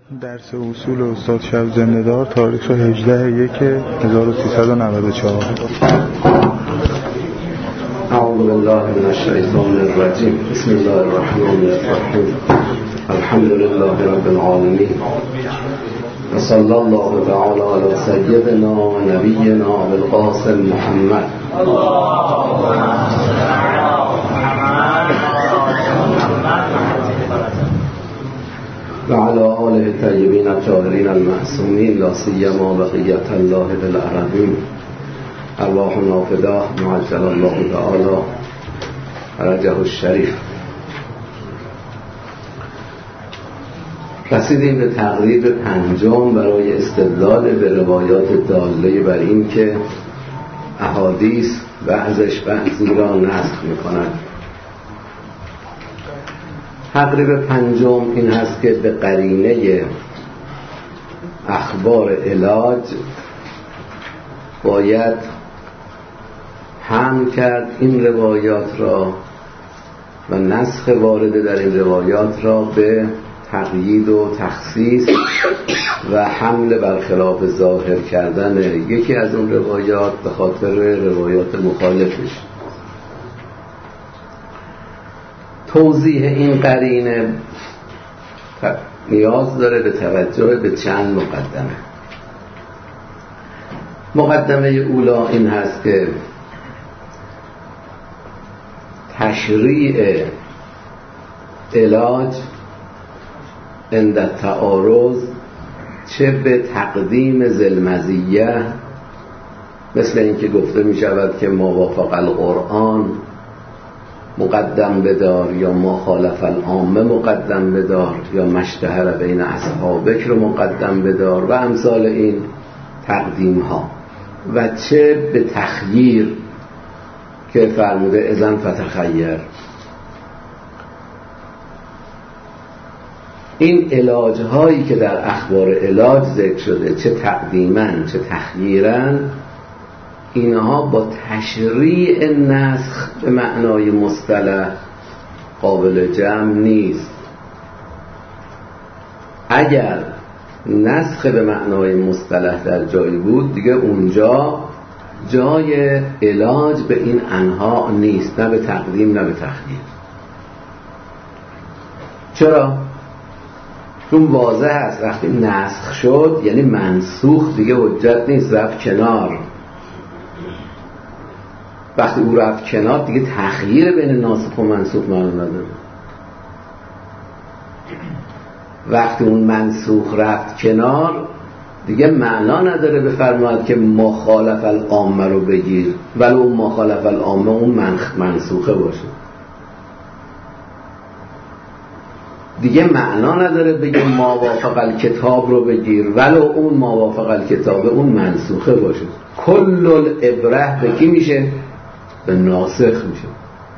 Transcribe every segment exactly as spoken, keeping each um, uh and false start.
درس اصول استاد شب زنده‌دار تاریخ هجده یک هزار و سیصد و نود و چهار. اعوذ بالله من الشیطان الرجیم. بسم الله الرحمن الرحیم. الحمد لله رب العالمین و صلی الله تعالی علی سیدنا و نبینا بالقاسم محمد و علی آله الطیبین الطاهرین المعصومین لا سیما بقیة الله بالارضین ارواحنا فداه معجل الله تعالی فرجه الشریف. رسیدیم به تقریب پنجم برای استدلال به روایات داله بر این که احادیث بعضش بعضی را نسخ می‌کند. تقریب پنجم این هست که به قرینه اخبار علاج باید حمل کرد این روایات را و نسخ وارده در این روایات را به تقیید و تخصیص و حمل برخلاف ظاهر کردن یکی از اون روایات به خاطر روایات مخالفش. توضیح این قرینه نیاز داره به توجه به چند مقدمه. مقدمه اولا این هست که تشریع علاج عند تعارض چه به تقدیم ذی‌المزیه، مثل اینکه گفته می شود که ما وافق القرآن مقدم بدار یا ما خالف العامه مقدم بدار یا مشتهر بین اصحابک رو مقدم بدار و امثال این تقدیم ها، و چه به تخییر که فرموده اذن فتخیر. این علاج هایی که در اخبار علاج ذکر شده چه تقدیمن چه تخییرن، اینها با تشریع نسخ به معنای مصطلح قابل جمع نیست. اگر نسخ به معنای مصطلح در جایی بود دیگه اونجا جای علاج به این انواع نیست، نه به تقدیم نه به تخییر. چرا؟ چون واضح است وقتی نسخ شد یعنی منسوخ دیگه حجت نیست، رفت کنار. وقتی او رفت کنار دیگه تخییر بین ناسخ و منسوخ معنا نداره. وقتی اون منسوخ رفت کنار دیگه معنا نداره بفرماید که مخالف العامه رو بگیر ولی اون مخالف العامه اون منسوخه باشه. دیگه معنا نداره بگیر ما وافق الکتاب رو بگیر ولی اون ما وافق الکتاب اون منسوخه باشه. کل العبره به کی میشه؟ به ناسخ میشه،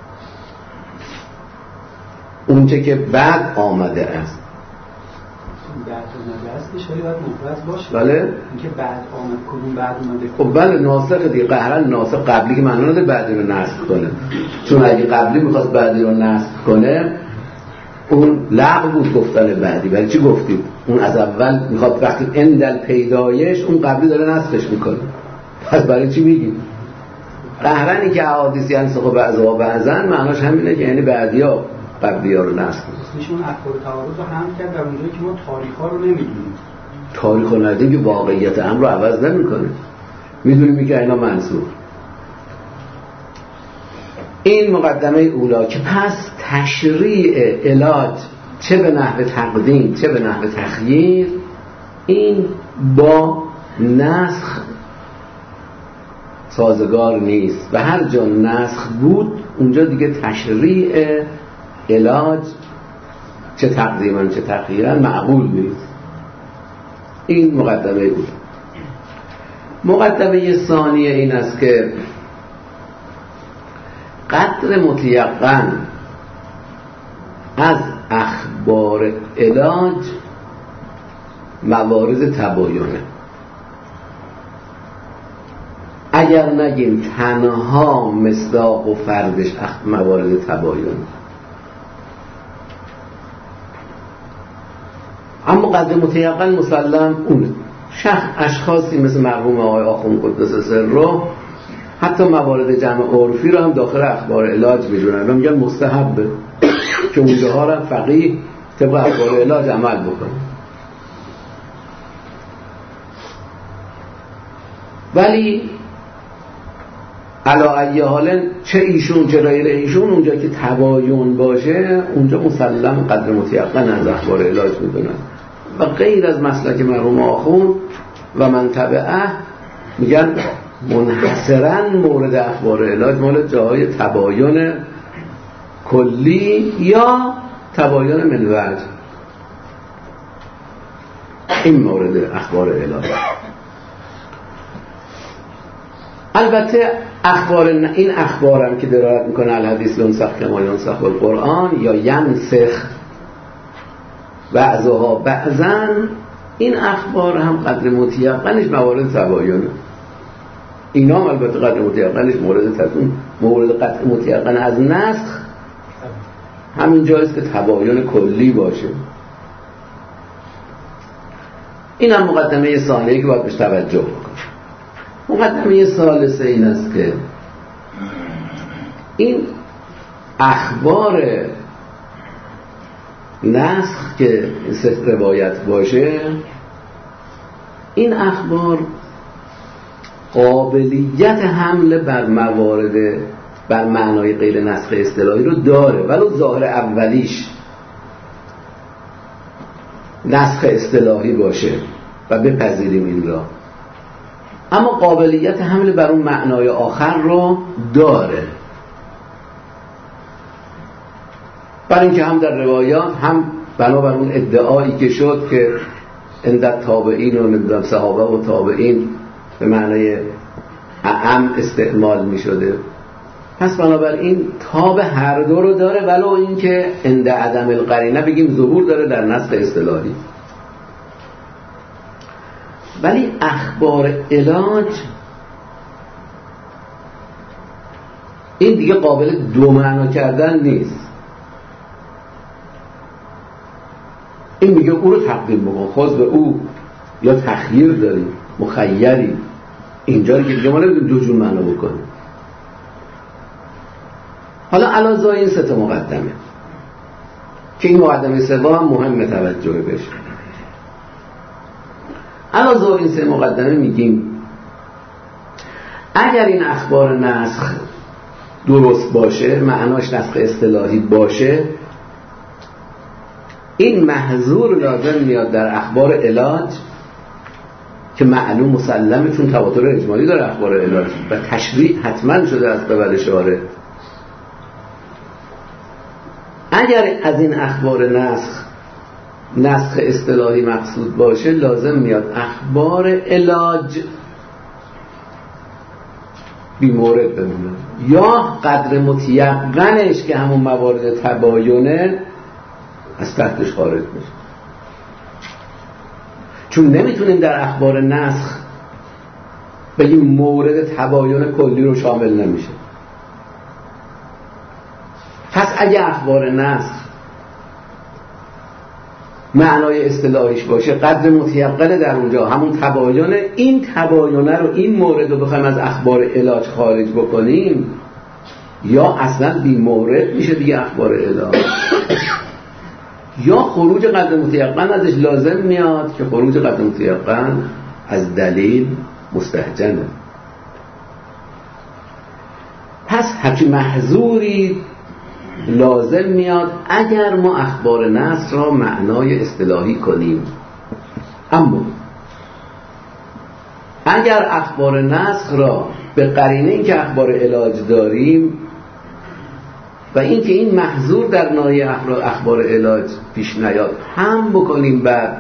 اونچه که بعد آمده است. بعد آمده است که شاید باید مفرد باشه. بله اینکه بعد آمد کدوم بعد اومده. خب بله ناسخ دیگه، قهرا ناسخ قبلی که معنا نداره بعدی رو نسخ کنه. چون اگه قبلی میخواست بعدی رو نسخ کنه اون لغو بود گفتن بعدی. ولی چی گفتید؟ اون از اول میخواد وقتی اندل پیدایش اون قبلی داره نسخش میکنه، پس برای چی میگیم؟ قهرنی که احادیث ینسخ بعضها بعضا معناش همینه که یعنی بعدیا قبلیا رو نسخ کنه. میشون اخبار تعارض رو حمل کرد در اونجایی که ما تاریخ‌ها رو نمیدونیم. تاریخ رو ندیم که واقعیت امر رو عوض نمیکنه. میدونیم که اینا منسوخ. این مقدمه اولا که پس تشریع علاج چه به نحو تقدیم چه به نحو تخییر این با نسخ سازگار نیست و هر جا نسخ بود اونجا دیگه تشریع علاج چه تقدیما چه تخییرا معقول نیست. این مقدمه اولا. مقدمه ثانیه این است که قدر متیقن از اخبار علاج موارد تباینه. اگر نگیم تنها مصداق و فردش موارد تباین، اما قدر متیقن مسلم اونه. شخص اشخاصی مثل مرحوم آقای آخوند قدس سره حتی موارد جمع عرفی رو هم داخل اخبار علاج میدونن و میگن مستحبه که اونجاها رو فقیه طبق اخبار علاج عمل بکنه. ولی علا ای حال چه ایشون چه غیر ایشون اونجا که تباین باشه اونجا مسلم قدر متیقن از اخبار علاج میدونن و غیر از مسلک مرحوم آخوند و من تبعه میگن منحصرا مورد اخبار علاج مال جاهای تباین کلی یا تباین من وجه. این مورد اخبار علاج. البته اخبار این اخبارم که دلالت میکنه الحدیث ینسخ کما ینسخ القرآن یا ینسخ بعضها بعضا، این اخبار هم قدر متیقنش موارد تباینه. اینا هم البته قدر متیقنش مورد تباین مورد قدر متیقن از نسخ همین جایست که تباین کلی باشه. این هم مقدمه ثانیه که باید بهش توجه بکنه. مقدمه ثالثه این است که این اخبار نسخ که سه روایت باشه، این اخبار قابلیت حمل بر موارد بر معنای غیر نسخ اصطلاحی رو داره، ولو ظاهر اولیش نسخ اصطلاحی باشه و بپذیریم این را، اما قابلیت حمل بر اون معنای آخر رو داره. برای اینکه هم در روایات هم بنابر اون ادعایی که شد که اندت تابعین و نمیدونم صحابه و تابعین به معنای اعم استعمال می شده، پس بنابراین تاب هر دو رو داره، ولو اینکه اند عدم القرینه بگیم ظهور داره در نسخ اصطلاحی. ولی اخبار علاج این دیگه قابل دو معنا کردن نیست. این میگه او رو تقدیم بکن، خود به او، یا تخییر داری مخیری. اینجا رو که دیگه ما نمیدونیم دو جور معنا بکنیم. حالا علاوه این سه تا مقدمه که این مقدمه سوم هم مهمه توجه بشه. علاوه این سه مقدمه میگیم اگر این اخبار نسخ درست باشه، معناش نسخ اصطلاحی باشه، این محظور لازم میاد در اخبار علاج که معلوم مسلمه چون تواتر اجمالی داره اخبار علاج و تشریع حتما شده از قبل شارع. اگر از این اخبار نسخ نسخ اصطلاحی مقصود باشه، لازم میاد اخبار علاج بی مورد بمونه یا قدر متیقنش که همون موارد تباینه از تحتش خارج بشه. چون نمیتونیم در اخبار نسخ بگیم مورد تباین کلی رو شامل نمیشه. پس اگه اخبار نسخ معنای اصطلاحیش باشه، قدر متیقنه در اونجا همون تباینه، این تباینه رو این مورد رو بخوایم از اخبار علاج خارج بکنیم یا اصلا بی مورد میشه دیگه اخبار علاج، یا خروج قدر متیقن ازش لازم میاد که خروج قدر متیقن از دلیل مستهجنه. پس همچین محظوری لازم میاد اگر ما اخبار نسخ را معنای اصطلاحی کنیم. اما اگر اخبار نسخ را به قرینه این که اخبار علاج داریم و اینکه این محظور در ناحیه اخبار علاج پیش نیاد هم بکنیم بر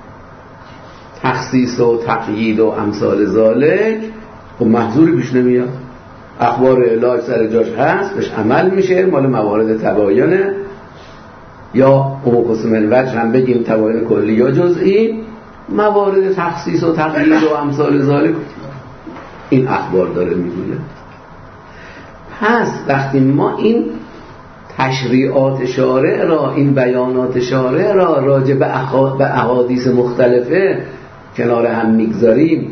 تخصیص و تقیید و امثال ذالک، خب محظوری پیش نمیاد. اخبار علاج سر جاش هست، بهش عمل میشه، مال موارد تباینه، یا اون قسم الوجه هم بگیم تباین کلی یا جزئی، موارد تخصیص و تقیید و امثال ذالک این اخبار داره میگوید. پس وقتی ما این تشریعات شارع را، این بیانات شارع را راجع به احادیث مختلفه کنار هم میگذاریم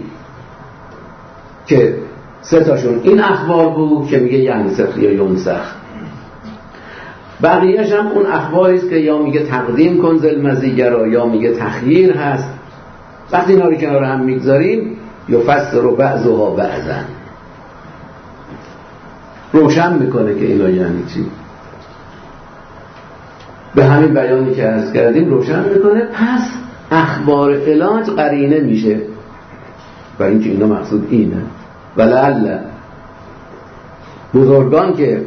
که سه تاشون این اخبار بود که میگه ینسخ یا ینسخ، بقیه‌اش هم اون اخباری است که یا میگه تقدیم کن ذوالمزیه را یا میگه تخییر هست. وقتی اینا رو کنار هم میگذاریم یفسر بعضها بعضا، روشن میکنه که اینا یعنی چی. به همین بیانی که عرض کردیم روشن میکنه. پس اخبار علاج قرینه میشه و اینکه اینا مقصود اینه. ولعل بزرگان که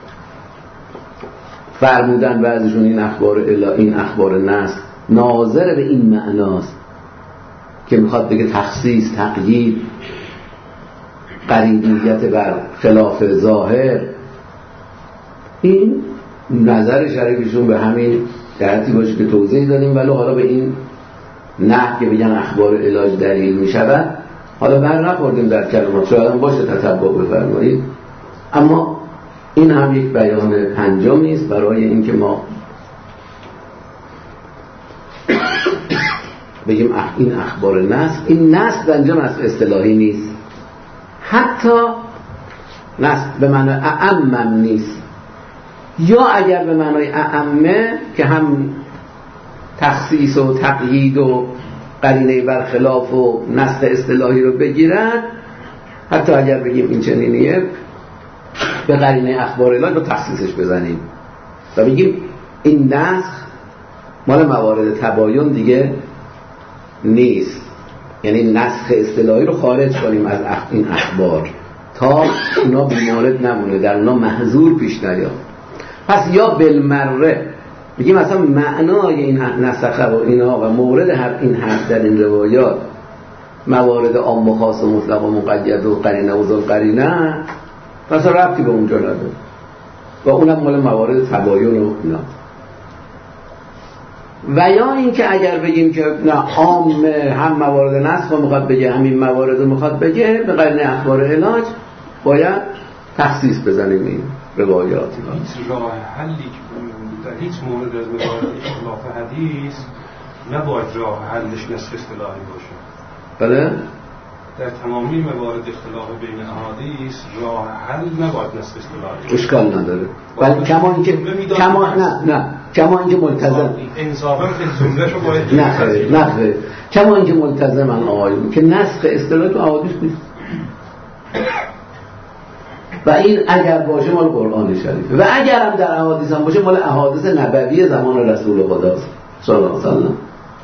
فرمودن بعضشون این اخبار الا این اخبار نص ناظر به این معناست که میخواد بگه تخصیص، تقیید، قرینیت بر خلاف ظاهر، این نظر شریفشون به همین جهتی باشه که توضیح دادیم. ولی حالا به این نه که بگن اخبار علاج دلیل میشود حالا بر نخوردیم در کلمات، شاید هم باشه تتبع بفرمایید، اما این هم یک بیان پنجمی است برای اینکه ما بگیم این اخبار نصب. این نصب انجام از اصطلاحی نیست، حتی نصب به معنی اعمم نیست، یا اگر به معنای اعمه که هم تخصیص و تقیید و قرینه برخلاف و نصب اصطلاحی رو بگیرن، حتی اگر بگیم این چنینیه به قرینه اخبار الهی رو تخصیصش بزنیم و بگیم این نسخ مال موارد تباین دیگه نیست، یعنی نسخ اصطلاحی رو خارج کنیم از این اخبار تا اونا بیمارد نمونه، در اونا محظور پیش نیاد. پس یا بالمره بگیم مثلا معنای این نسخه و اینا و مورد هر این حرف در این روایات موارد عام و خاص و مطلق و مقید و قرینه و ذل قرینه، مثلا ربطی به اونجا نداره و اونم مال موارد تباین و اینا. و یا این که اگر بگیم که نه عام هم موارد نسخ رو میخواد بگه، همین موارد رو میخواد بگه، به قرینه اخبار علاج باید تخصیص بزنیم این روایاتی. هیچ راه حلی که در هیچ مورد از موارد اختلاف حدیث نباید راه حلش نسخ اصطلاحی باشه. بله؟ در تمامی موارد اختلاف بین احادیث راه حل نباید نسخ اصطلاحی. اشکال نداره. ولی کما اینکه کما نه نه کما اینکه ملتزم انصافا که جملهشو باید نه خیر نه خیر کما اینکه ملتزمن آقایون که نسخ اصطلاحی تو احادیث نیست. و این اگر باشه مال قرآن شریفه و اگر هم در احادیث هم باشه مال احادیث نبوی زمان رسول خداست صلی الله علیه و سلم.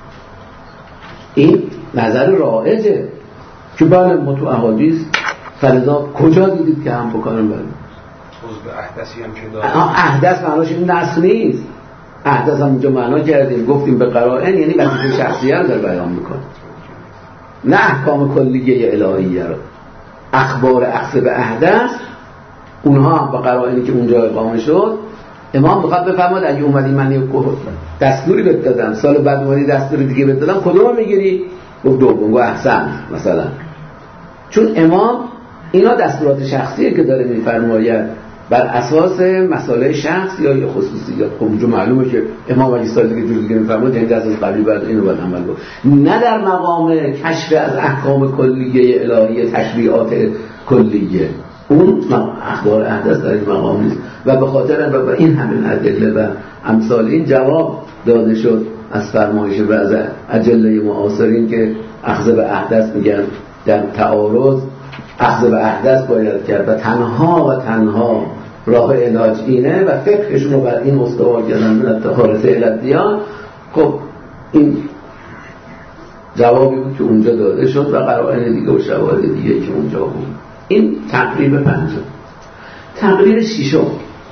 این نظر رائجه که بله ما تو احادیث فرضا کجا دیدید که هم بکنن؟ بله عضو احدثی هم که داره. احدث معناش این نسخ نیست. احدث هم اونجا معنا کردیم گفتیم به قرائن، یعنی وظیفه شخصیه رو داره بیان میکنه، نه احکام کلیه الهیه رو. اخبار اخذ به احدث اونها هم با قرائنی که اونجا اقامه شد، امام بخواد بفرماد اگه اومدی من دستوری بهت دادم سال بعد اومدی دستوری دیگه بهت دادم کدوم میگیری؟ گفت دوم. گفت احسن مثلا. چون امام اینا دستورات شخصیه که داره میفرماید بر اساس مسائل شخص یا خصوصیات. خب اونجا معلومه که امام اگه سال دیگه جور دیگه میفرماید یعنی دست از قبلی بعد اینو باید عمل کنه، نه در مقام کشف از احکام کلیه الهیه، تشریعات کلیه. اون اخبار احدث در این مقام نیست و به خاطر و این همین ادله و امثال این جواب داده شد از فرمایش بعض اجله معاصرین که اخذ به احدث میگن در تعارض اخذ به احدث باید کرد و تنها و تنها راه علاج اینه و فقهشون رو بر این استوار کردن من طهارت الادیان. خب این جوابی بود که اونجا داده شد و قرائن دیگه و شواهد دیگه که اونجا بود. این تقریب پنجم. تقریب ششم.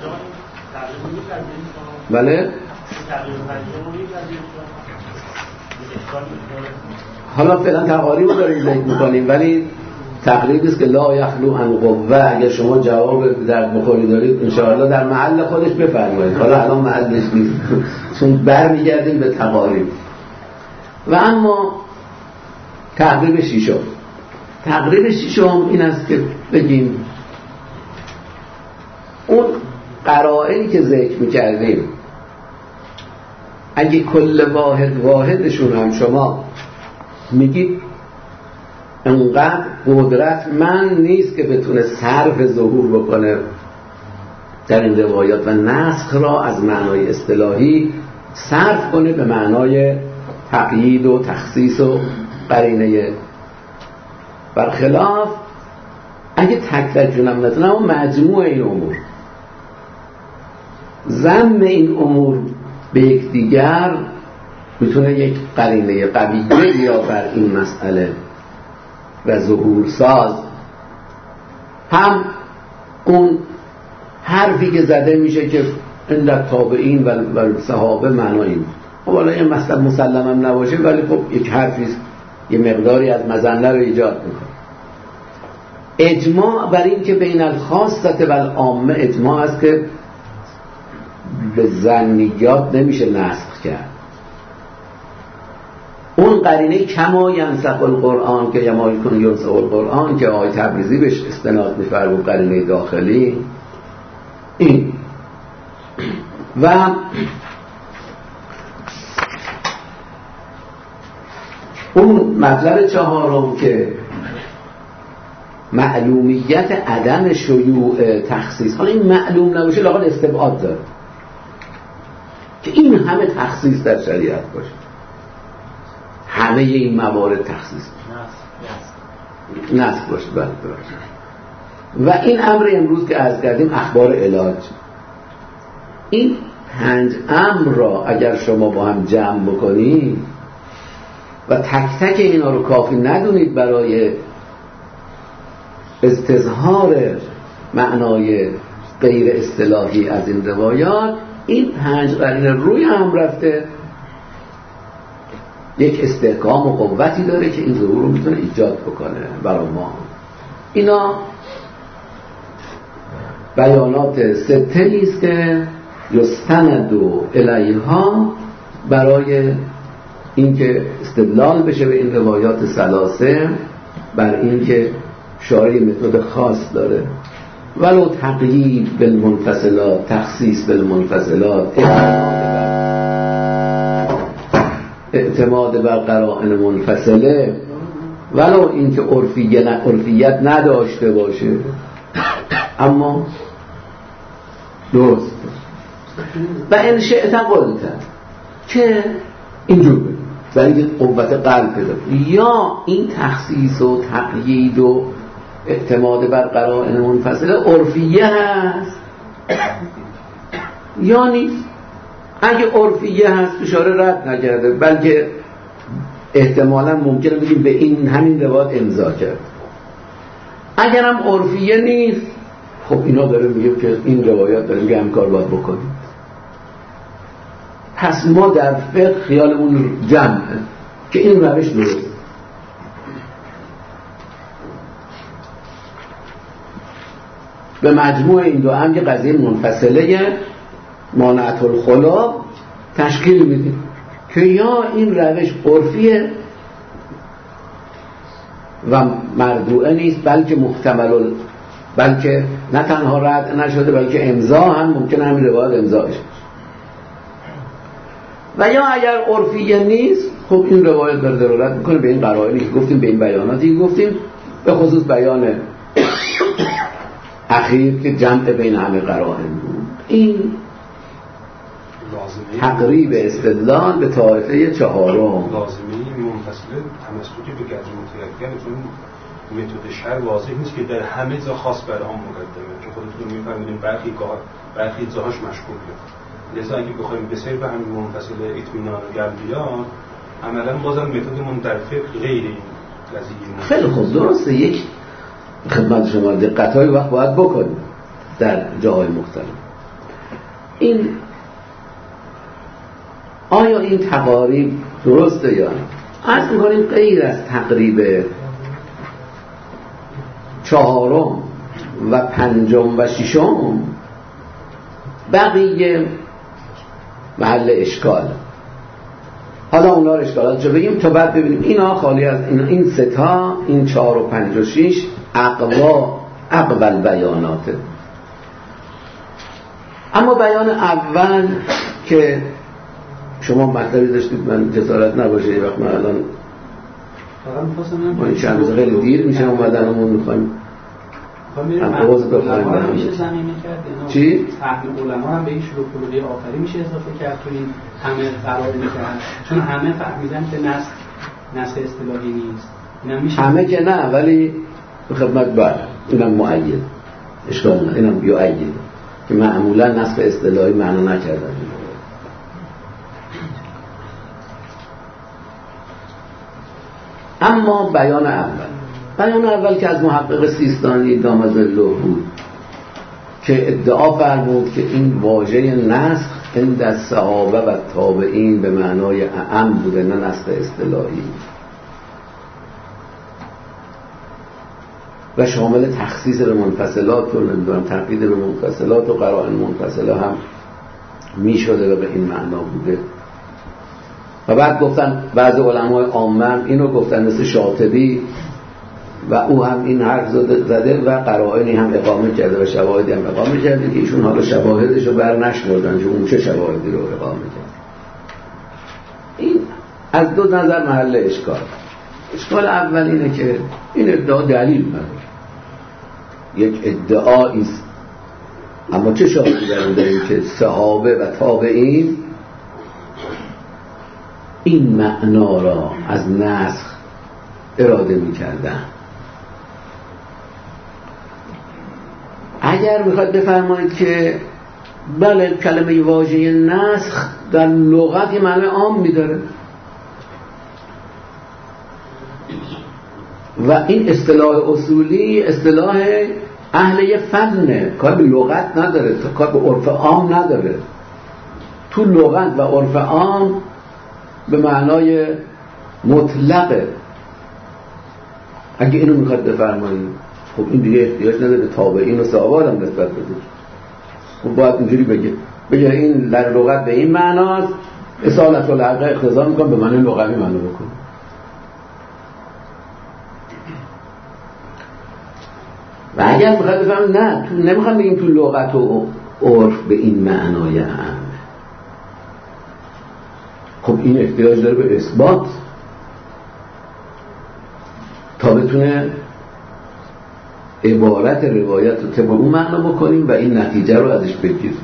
بله؟ حالا فعلا تقاریب رو داریم ذکر میکنیم ولی تقریبی است که لا یخلو عن قوه. اگر شما جواب در بخاری دارید انشاءالله در محل خودش بفرمایید. حالا الان محلش نیست چون برمیگردیم به تقاریب. و اما تقریب ششم. تقریب ششم این است که بگیم اون قرائنی که ذکر میکردیم اگه کل واحد واحدشون هم شما میگید انقدر قدرتمند نیست که بتونه صرف ظهور بکنه در این روایات و نسخ را از معنای اصطلاحی صرف کنه به معنای تقیید و تخصیص و قرینه. برخلاف اگه تک تک جونم نتونم اما مجموع این امور ضم این امور به یک دیگر میتونه یک قرینه قویه یا بر این مسئله و ظهور ساز. هم اون حرفی که زده میشه که این در تابعین و صحابه معنای این خب حالا این مسئله مسلم هم نباشه ولی خب یک حرفیست یه مقداری از مظنه رو ایجاد میکنه. اجماع بر این که بین الخاصه و العامه اجماع است که به ظنیات نمیشه نسخ کرد. اون قرینه کما ینسخ القرآن که یما یکون ینسخ القرآن که آقای تبریزی بهش استناد می‌فرمود قرینه داخلی این و اون مطلب چهارم که معلومیت عدم شیوع تخصیص. حالا این معلوم نباشه لااقل استبعاد داره که این همه تخصیص در شریعت باشه، همه این موارد تخصیص نسخ باشه. بله و این امر امروز که عرض کردیم اخبار علاج، این پنج امر را اگر شما با هم جمع بکنید و تک تک اینا رو کافی ندونید برای استظهار معنای غیر اصطلاحی از این روایات، این پنج قرینه روی هم رفته یک استحکام و قوتی داره که این ظهور رو میتونه ایجاد بکنه برای ما. اینا بیانات سته است که یستند الیها برای اینکه استدلال بشه به این روایات ثلاثه بر اینکه شارع متد خاص داره ولو تقیید بالمنفصلات، تخصیص بالمنفصلات، اعتماد بر قرائن منفصله ولو اینکه عرفیت نداشته باشه اما درست و ان شئت قلت که اینجور بگیم برای قوت قلب پیدا یا این تخصیص و تقیید و اعتماد بر قرائن منفصله عرفیه هست یا نیست. اگه عرفیه هست اشاره رد نکرده بلکه احتمالا ممکنه بگیم به این همین روایت امضا کرد. اگرم عرفیه نیست خب اینا داره میگه که این روایات داره میگه همکار باید بکنیم. پس ما در فقه خیالمون جمعه که این روش درست. به مجموع این دو هم که قضیه منفصله مانعت الخلا تشکیل میدیم که یا این روش عرفیه و مردوعه نیست بلکه محتمل، بلکه نه تنها رد نشده بلکه امضا هم ممکنه همین روایت امضاش و یا اگر عرفیه نیست خب این روایت داره دلالت میکنه به این قرائنی که گفتیم، به این بیاناتی که گفتیم، به خصوص بیان اخیر که جمع بین همه قرائن بود. این تقریب استدلال به طایفه چهارم. لازمی منفصله تمسکی به قدر متعین، چون متد شرع واضح نیست که در همه جا خاص بر آن مقدمه، چون خودتون میفهمید برخی گاه برخی جاهاش مشکوکه. لذا اگه بخوایم به سیر به همین منفصله اطمینان و قلبیان عملا بازم متدمون در فقه غیر این قضیه. خیلی خوب، درسته. یک خدمت شما دقت‌های وقت باید بکنیم در جاهای مختلف. این آیا این تقاریب درسته یا نه؟ عرض می‌کنیم غیر از تقریب چهارم و پنجم و ششم بقیه محل اشکال. حالا اونا رو اشکالات چه بگیم تا بعد ببینیم اینا خالی از این این سه تا، این چهار و پنج و شش اقوا اقوال بیاناته. اما بیان اول که شما مطلبی داشتید من جسارت نباشه یه وقت من الان ما این چند روز خیلی دیر میشه اومدنمون میخوایم هم عوض بخواهیم علما میشه زمینه کرد چی؟ تحقیق علما هم به این شروع کلوری آخری میشه اضافه کرد تو این همه قرار میکنن چون همه فهمیدن که نسخ نسخ اصطلاحی نیست اینم میشه همه که نه ولی به خدمت بر اینم مؤید اشکال نه اینم بیؤید که معمولا نسخ اصطلاحی معنا نکردن. اما بیان اول بیان اول که از محقق سیستانی دامظله بود که ادعا فرمود که این واژه نسخ عند الصحابه و تابعین به معنای اعم بوده نه نسخ اصطلاحی و شامل تخصیص به منفصلات و نمیدونم تقیید به منفصلات و قرائن منفصله هم می شده و به این معنا بوده. و بعد گفتن بعض علمای عامه اینو گفتن مثل شاطبی و او هم این حرف زده و قرائنی هم اقامه کرده و شواهدی هم اقامه کرده که ایشون حالا شواهدش رو بر نشمردن چون اون چه شواهدی رو اقامه کرد. این از دو نظر محل اشکال. اشکال اول اینه که این ادعا دلیل نداره، یک ادعایی است، اما چه شاهدی در اون داریم که صحابه و تابعین این معنا را از نسخ اراده می‌کردن. اگر میخواد بفرمایید که بله کلمه واژه نسخ در لغت یه معنی عام می‌داره و این اصطلاح اصولی اصطلاح اهل فنه، کار به لغت نداره، کار به عرف عام نداره. تو لغت و عرف عام به معنای مطلقه. اگه اینو میخواد بفرمایید خب این دیگه احتیاج نداره به تابعین و صحابه هم نسبت بده. خب باید اینجوری بگه بگه این در لغت به این معناست، اصالت الحق اقتضا میکنه به معنی لغوی معنی بکنه. و اگر میخواد بفرمایید نه تو نمیخوام بگیم تو لغت و عرف به این معنای هم، خب این احتیاج داره به اثبات تا بتونه عبارت روایت رو طبق اون معنا بکنیم و این نتیجه رو ازش بگیریم.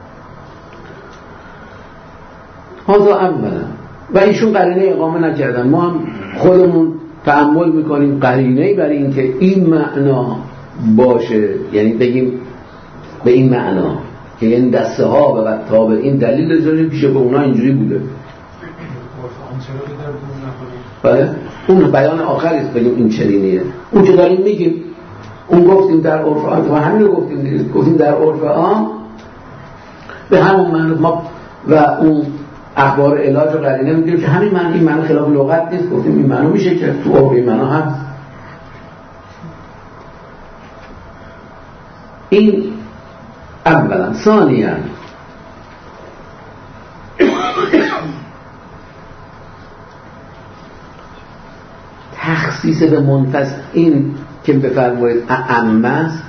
حالا اولا و ایشون قرینه اقامه نکردن، ما هم خودمون تأمل میکنیم قرینه برای این که این معنا باشه، یعنی بگیم به این معنا که این دسته ها و تابعین دلیل داریم پیش به اونا اینجوری بوده. بله اون بیان آخری است بگیم این چنینیه. اون که داریم میگیم اون گفتیم در عرف عام و همین رو گفتیم دیگه. گفتیم در عرف عام به همون معنی ما و اون اخبار علاج رو قرینه میگیم که همین معنی این معنی خلاف لغت نیست. گفتیم این معنی میشه که تو عرف این معنی هست. این اولا. ثانیاً تخصیص به منفصل این که بفرمایید اعم است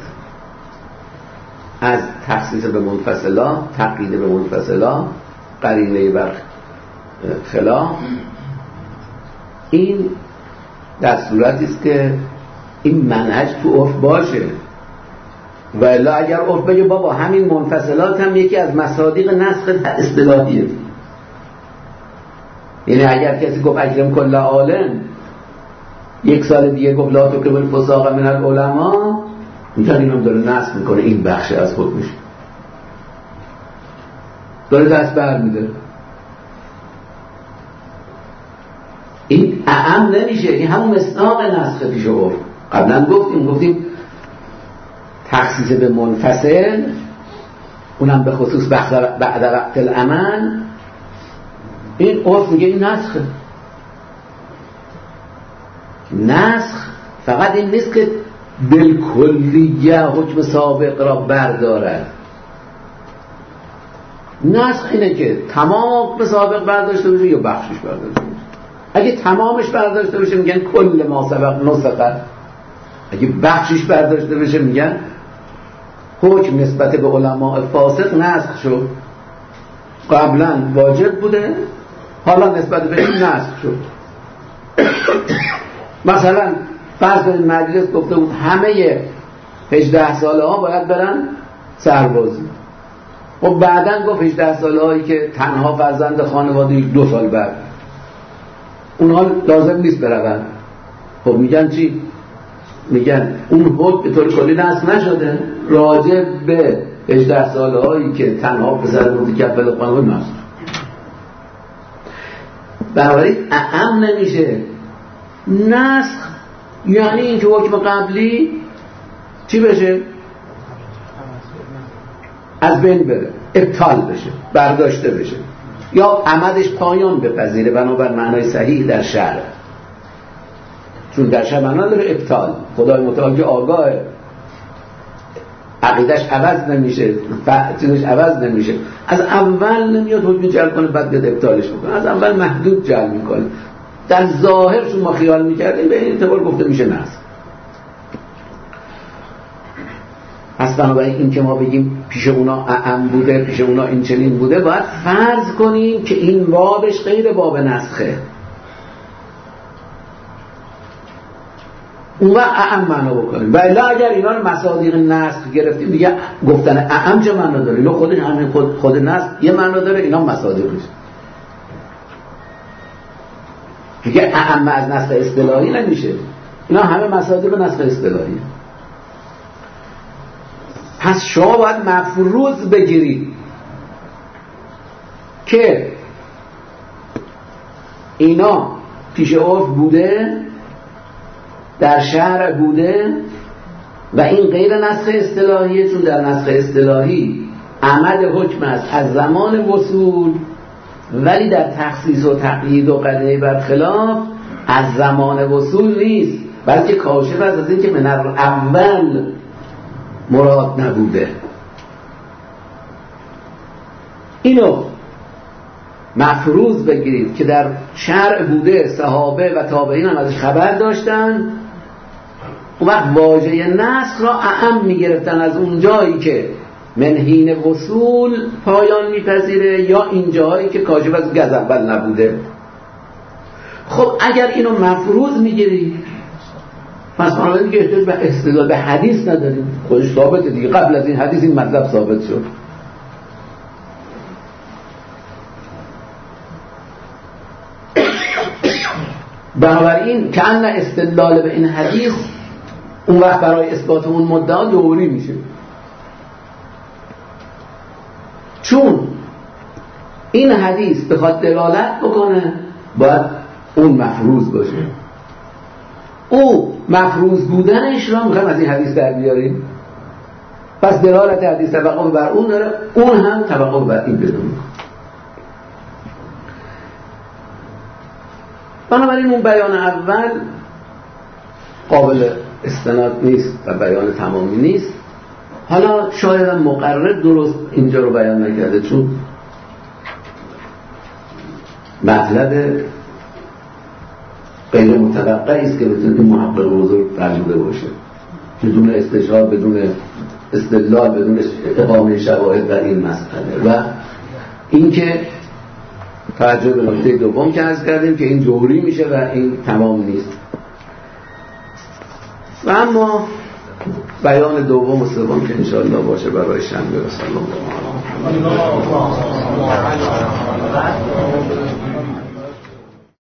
از تخصیص به منفصلا، تقیید به منفصلا، قرینه بر خلاف، این در صورتی است که این منهج تو عرف باشه و الا اگر عرف بگه بابا همین منفصلات هم یکی از مصادیق نسخ اصطلاحیه، یعنی اگر کسی گفت اکرم کل عالم یک سال دیگه گفت لا تکرم الفساق من العلماء، میتونه اینم داره نسخ میکنه، این بخش از حکمش داره دست بر میده. این اعم نمیشه، این همون مصداق نسخ پیش عرف. قبلا گفتیم گفتیم تخصیص به منفصل اونم به خصوص بعد وقت العمل، این عرف میگه این نسخه. نسخ فقط این نیست که بالکلیه حکم سابق را بردارد. نسخ اینه که تمام حکم سابق برداشته بشه یا بخشش برداشته بشه. اگه تمامش برداشته بشه میگن کل ما سبق نسخه، اگه بخشش برداشته بشه میگن حکم نسبت به علماء فاسق نسخ شد. قبلا واجب بوده، حالا نسبت به این نسخ شد. مثلا فرض کنید مجلس گفته بود همه هجده ساله ها باید برن سربازی. و بعدن گفت هجده ساله هایی که تنها فرزند خانواده دو سال بعد اونها لازم نیست برون. خب میگن چی؟ میگن اون حکم به طور کلی نسخ نشده، راجع به هجده ساله هایی که تنها پسر متکفل خانواده نسخ. بنابراین اعم نمیشه. نسخ یعنی اینکه حکم قبلی چی بشه؟ از بین بره، ابطال بشه، برداشته بشه، یا عمدش پایان بپذیره بنابر معنای صحیح در شرع. چون در شرع معنا داره ابطال. خدای متعال که آگاه، عقیدش عوض نمیشه، فعلش عوض نمیشه. از اول نمیاد حکم جعل کنه بعد بیاد ابطالش بکنه، از اول محدود جعل میکنه. در ظاهر چون ما خیال میکردیم به این اعتبار گفته میشه نسخ. پس بنابراین این که ما بگیم پیش اونا اعم بوده، پیش اونا این چنین بوده، باید فرض کنیم که این بابش غیر باب نسخه. اون وقت اعم معنا بکنیم. و الا اگر اینا رو مصادیق نسخ گرفتیم دیگه گفتن اعم چه معنا داره؟ اینا خودش همین خود خود نسخ یه معنا داره، اینا مصادیقش. دیگه اعم از نسخ اصطلاحی نمیشه. اینا همه مصادیق نسخ اصطلاحی. پس شما باید مفروض بگیرید که اینا پیش عرف بوده، در شرع بوده و این غیر نسخ اصطلاحیه. چون در نسخ اصطلاحی عمد حکم است از زمان وصول، ولی در تخصیص و تقیید و قرینه برخلاف از زمان وصول نیست، بلکه کاشف است از این که من اول مراد نبوده. اینو مفروض بگیرید که در شرع بوده، صحابه و تابعین هم ازش خبر داشتن. اون وقت واژه نسخ را اعم میگرفتن از اون جایی که منهین وصول پایان میپذیره یا این جایی که کاشف از گز اول نبوده. خب اگر اینو مفروض میگیرید پس ما دیگه احتیاج به استدلال به حدیث نداریم، خودش ثابته دیگه. قبل از این حدیث این مطلب ثابت شد. بنابراین که ان استدلال به این حدیث اون وقت برای اثبات اون مدعا دوری میشه، چون این حدیث بخواد دلالت بکنه باید اون مفروض باشه. او مفروض بودنش را میخوایم از این حدیث در بیاریم. پس دلالت حدیث توقف بر اون داره، اون هم توقف بر این بدون. بنابراین اون بیان اول قابل استناد نیست و بیان تمامی نیست. حالا شاید مقرر درست اینجا رو بیان نکرده، چون مطلب غیر متوقعی است که بتونه محقق بزرگ فرموده باشه بدون استشهاد، بدون استدلال، بدون اقامه شواهد در این مسئله. و اینکه توجه به نکته دوم که عرض کردیم که این جوهری میشه و این تمام نیست. و اما بیان دوم و سوم که انشاءالله باشه برای شنبه و سلام.